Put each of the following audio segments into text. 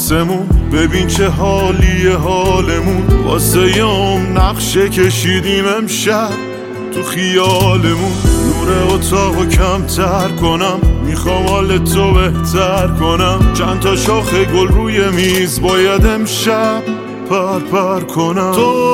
آسمون، ببین چه حالیه حالمون. واسه یام نقشه کشیدیم امشب تو خیالمون. نور اتاقو کمتر کنم، میخوام حال تو بهتر کنم. چند تا شاخه گل روی میز باید امشب پر کنم.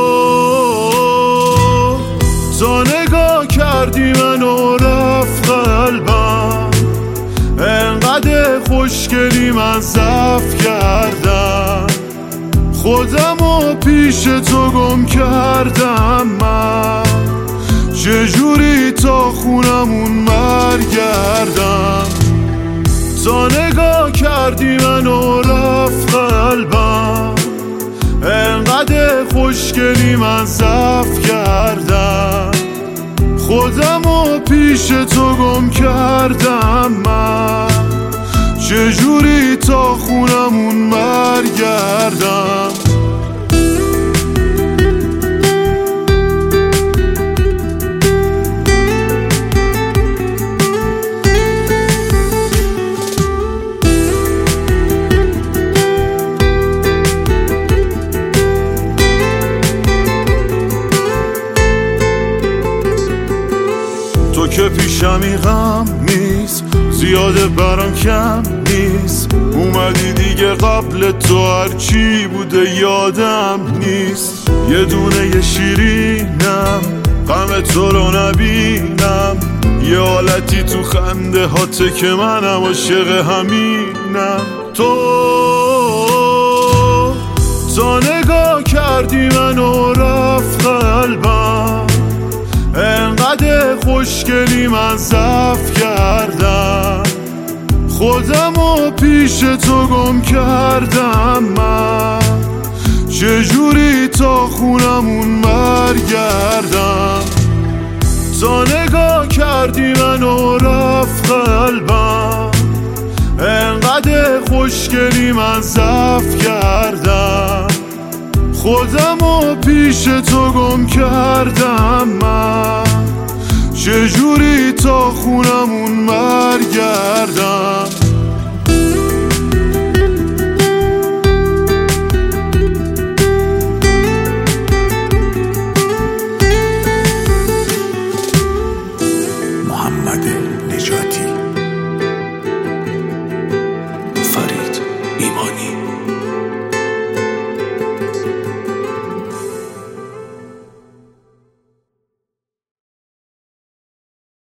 تا نگاه کردی منو رفت قلبم، انقدر خوشگلی من ضعف کردم. خودمو پیش تو گم کردم من، چجوری تا خونمون برگردم. تا نگاه کردی منو رفت قلبم، انقدر خوشگلی من ضعف کردم. خودمو پیش تو گم کردم من، چجوری تا خونمون برگردم. تو که پیشمی غم نیست، زیاده برام کم نیست. اومدی دیگه قبل تو هرچی بوده یادم نیست. یه دونه یه شیرینم، غم تو رو نبینم. یه حالتی تو خنده هاته که منم عاشق همینم. تا نگاه کردی منو رفت قلبم، انقدر خوشگلی من ضعف کردم. خودمو پیش تو گم کردم من، چجوری تا خونمون برگردم. تا نگاه کردی منو رفت قلبم، انقدر خوشگلی من ضعف کردم. خودمو پیش تو گم کردم من، چجوری تا خونمون برگردم. محمد نجاتی، فرید ایمانی.